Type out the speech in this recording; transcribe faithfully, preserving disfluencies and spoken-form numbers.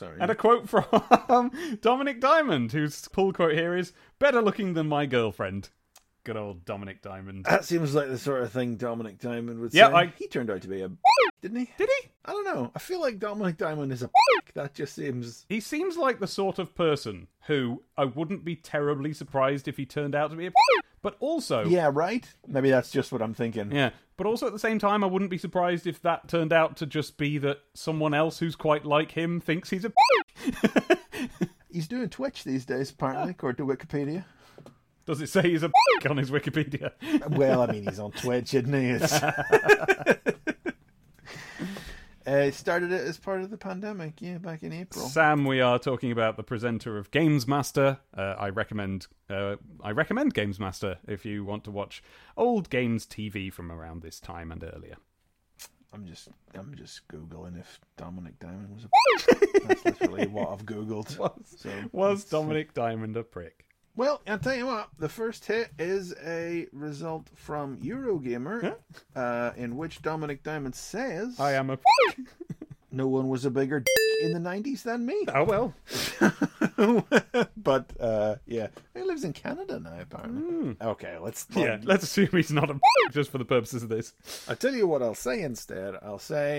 Sorry. And a quote from Dominic Diamond, whose pull quote here is, "Better looking than my girlfriend." Good old Dominic Diamond. That seems like the sort of thing Dominic Diamond would Yeah, say. I- He turned out to be a didn't he? Did he? I don't know. I feel like Dominic Diamond is a that just seems... He seems like the sort of person who I wouldn't be terribly surprised if he turned out to be a but also... Yeah, right? Maybe that's just what I'm thinking. Yeah, but also at the same time, I wouldn't be surprised if that turned out to just be that someone else who's quite like him thinks he's a He's doing Twitch these days, apparently, according to Wikipedia. Does it say he's a on his Wikipedia? Well, I mean, he's on Twitch, isn't he? It's... uh, started it as part of the pandemic, yeah, back in April. Sam, we are talking about the presenter of Games Master. Uh, I recommend uh, I recommend Games Master if you want to watch old games T V from around this time and earlier. I'm just I'm just Googling if Dominic Diamond was a That's literally what I've Googled. Was, so, was Dominic Diamond a prick? Well, I'll tell you what, the first hit is a result from Eurogamer, huh? uh, in which Dominic Diamond says, I am a prick. No one was a bigger d- in the nineties than me. Oh, well. But, uh, yeah, he lives in Canada now, apparently. Mm. Okay, let's... Yeah, let's assume he's not a prick just for the purposes of this. I'll tell you what I'll say instead. I'll say...